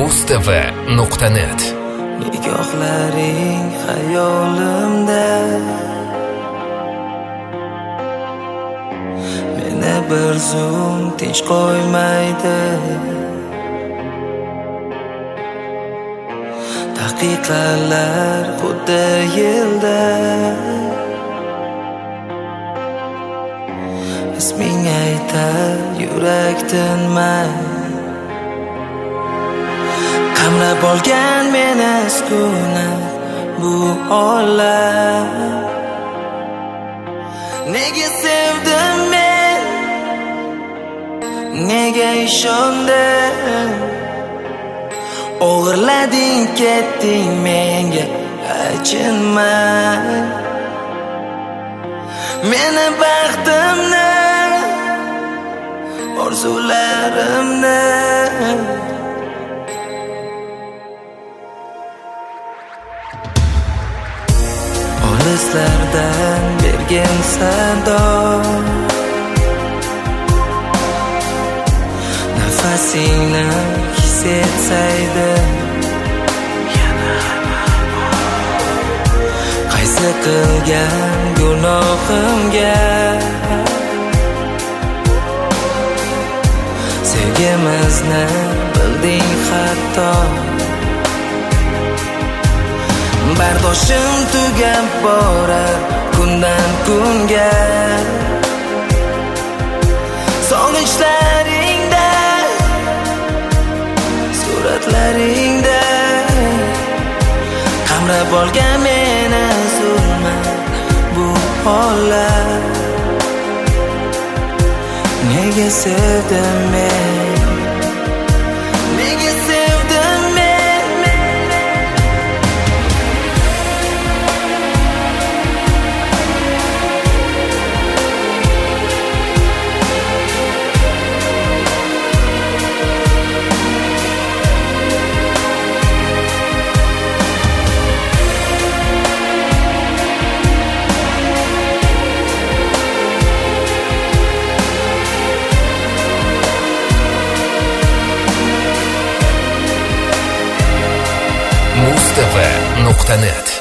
mustv.net. Nigohlaring xayolimda, meni bir zum tinch qo'ymaydi. Daqiqalar xuddi yilda, isming aytar yurak tinmay. Qamrab olgan meni sukunat bu olam. Nega sevdim men, nega ishondim? O'g'irlading, ketding menga achinmay. Meni baxtimni, orzularimni olislardan bergin sado, nafasingni his etsaydim. Qaysi qilgan gunohimga sevgimizni bilding hatto. Bardoshim tugab borar kundan kunga. Sog'inchlaringda, suratlaringda qamrab olgan meni zulmat bu holat. Nega sevdim men, nega sevdim men? mustv.net